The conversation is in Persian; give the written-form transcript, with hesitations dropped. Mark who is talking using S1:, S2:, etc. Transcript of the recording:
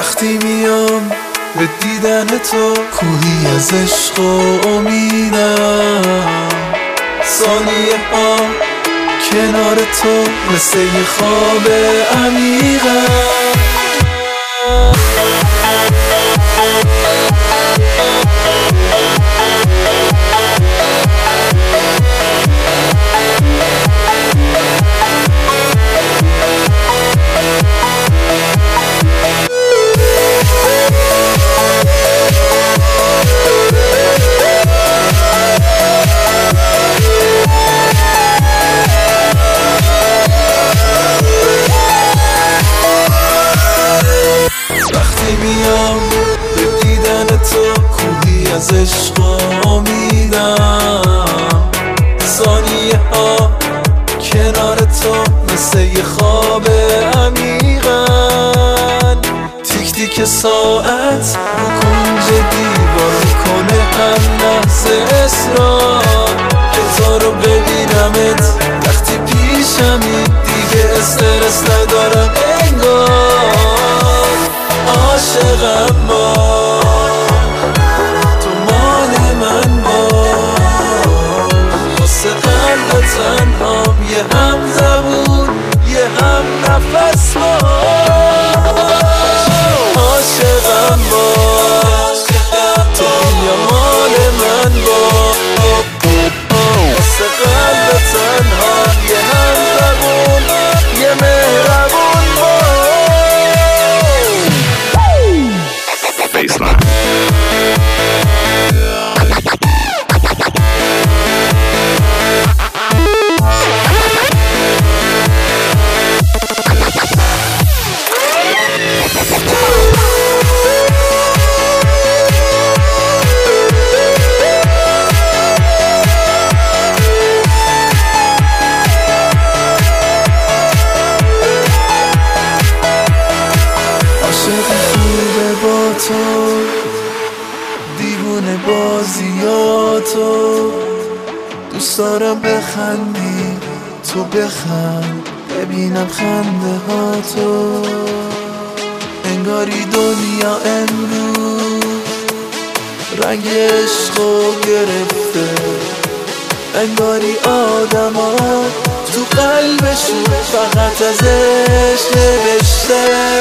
S1: وقتی میام به دیدن تو، کوهی از عشق و امیدم. ثانیه ها کنار تو مثل یه خواب عمیقم. وقتی میام به دیدن تو، کوهی از عشق و امیدم. ثانیه ها کنار تو مثل یه خواب عمیقن. تیک تیک ساعت رو کنج دیوار میکنه هم لحظه اصرار که تو رو ببینمت. وقتی پیشمی دیگه استرس ندارم انگار. عاشقم با تو، مال من باش. واسه قلب تنهام یه هم زبون یه هم نفس باش. عاشقم باش تو، بیا مال من باش. واسه قلب تنهام یه هم زبون یه مهربون باش. دیوونه بازیاتو دوست دارم، بخندی تو بخند، ببینم خنده هاتو. انگاری دنیا امروز رنگ عشقو گرفته، انگاری آدم ها تو قلبشون فقط از عشق نوشته.